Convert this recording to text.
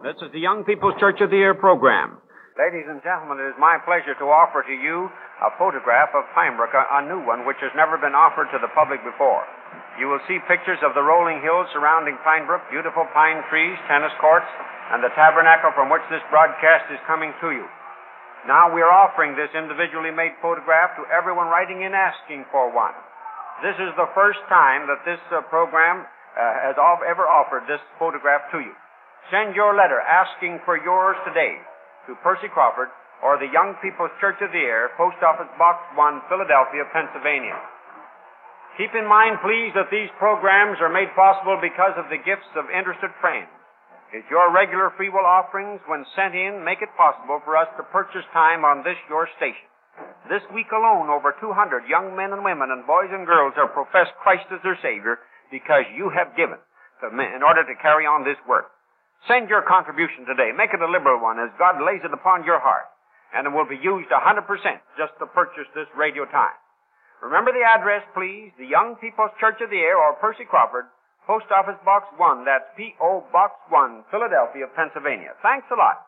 This is the Young People's Church of the Year program. Ladies and gentlemen, it is my pleasure to offer to you a photograph of Pine Brook, a new one which has never been offered to the public before. You will see pictures of the rolling hills surrounding Pine Brook, beautiful pine trees, tennis courts, and the tabernacle from which this broadcast is coming to you. Now we are offering this individually made photograph to everyone writing in asking for one. This is the first time that this program has ever offered this photograph to you. Send your letter asking for yours today to Percy Crawford or the Young People's Church of the Year, Post Office Box 1, Philadelphia, Pennsylvania. Keep in mind, please, that these programs are made possible because of the gifts of interested friends. It's your regular free will offerings, when sent in, make it possible for us to purchase time on this, your station. This week alone, over 200 young men and women and boys and girls have professed Christ as their Savior because you have given in order to carry on this work. Send your contribution today. Make it a liberal one as God lays it upon your heart. And it will be used 100% just to purchase this radio time. Remember the address, please. The Young People's Church of the Year or Percy Crawford, Post Office Box 1. That's P.O. Box 1, Philadelphia, Pennsylvania. Thanks a lot.